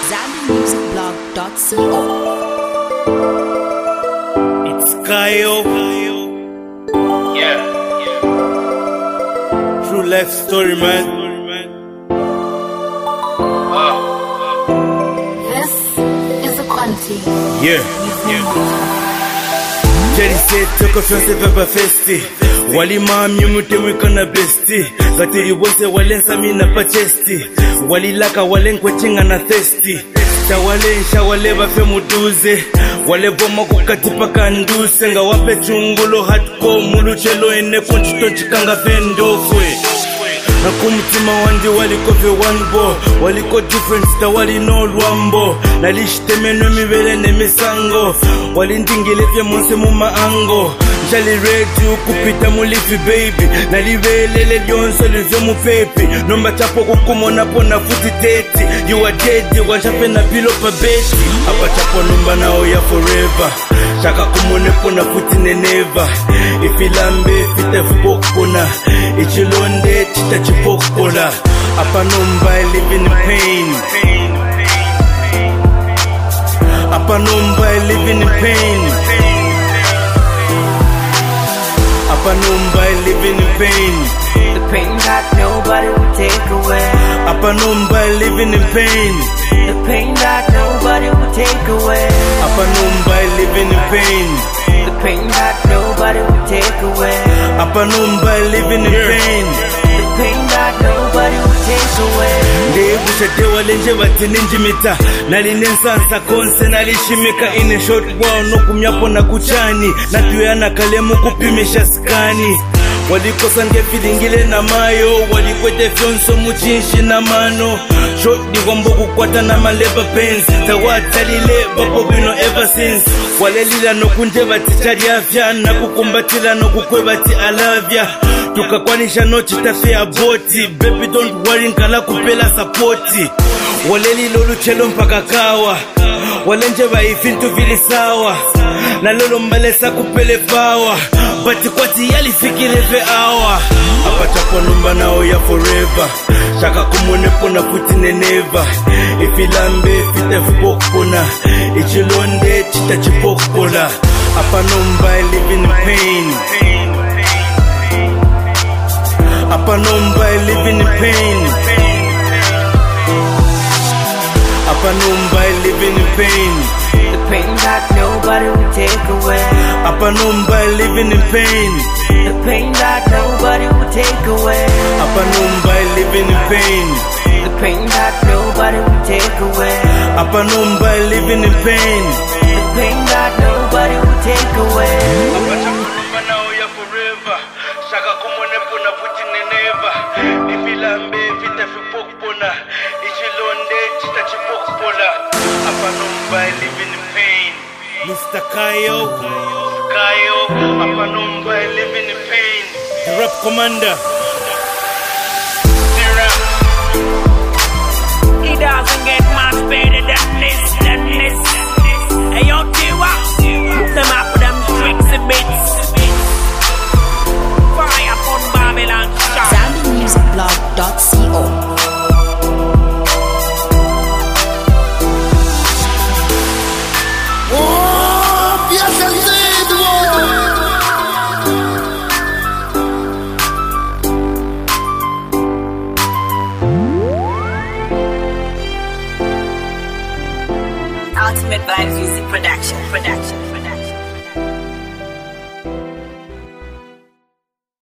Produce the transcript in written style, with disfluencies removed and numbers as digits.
ZambianMusicBlog.co. It's Kyle. Yeah. True life story, man. This is a quality. Yeah. Jerry said, took a fancy pepper festy. Wali mami mutemi kana besti. Gatiri wose walensa mina pa chesti. Wali laka walenkwe chinga na thirsty. Shawale wale bafe muduze. Wale boma kukatipa kanduse. Nga wape chungulo hatko mulu chelo ene kunchito chikanga vendofwe. Nakumutima wandi waliko fe wanbo. Waliko difference ta wali no lwambo. Nalishiteme no mibele ne misango. Wali ndingile fe monse muma ango. Jali ready ukupita mulifi baby. Nalibelele lyonso live mu pepe. Nomba chapo kukumona pona futi tete. You are dead, wanshape na pilo pa beti. Apa chapo nomba nao ya forever. Shaka kumone pona futi neneva. Ifilambe fite fupokona. Ichilonde chita chipokola. Apa nomba I live in pain. Apa nomba I live in pain. Apa numba I live in pain. The pain that nobody will take away. Apa numba I live in pain. The pain that nobody will take away. Apa numba I live in pain. The pain that nobody will take away. Apa numba I live in pain. The pain that nobody will take away. Ndebusha dewa lenje bati ninjimita. Nalinensansa konse nalishimika in a short while. No kumyapo na kuchani. Natuyana kalemu kupimisha skani. Walikosa nge filingile na mayo. Walikwete fyonso muchinshi na mano. Short di wambo kukwata na maleba pens. Tawatalile bapo bino ever since. Walelila no kunje bati chari afya. Na kukumbatila no kukwe bati alavya. Tukakwanisha no chitafia boti. Baby don't worry nkala kupela sapoti. Waleli lolu chelo mpaka kawa. Walenje baifintu vili sawa. Na lolo mbalesa kupele power. Bati kwati yali fikire ve awa. Apa chapo numba nao ya forever. Shaka kumone pona puti neneva. Ifilambe fite fupokona. Ichilonde chita chipokola. Apa numba I live in pain. Apa numba I live in pain. Apa numba I live in pain. The pain that nobody will take away. Apa numba I live in pain. The pain that nobody will take away. Apa numba I live in pain. The pain that nobody will take away. Apa numba I live in pain. The pain that nobody will take away. Apa chapo numba nao ya forever. Shaka kumone pona puti neneva. Ifilambe vita fipokpona. Ichilonde chita chipokpola. Apa numba I live in pain. Mr. Kyle. Apa numba I live in pain. The rap commander. It doesn't get much better than this. Hey, yo, Tiwa, hook them up with them tricks and bits. Fire upon Babylon shot. ZambianMusicBlog.co. Ultimate Vibes Music Production.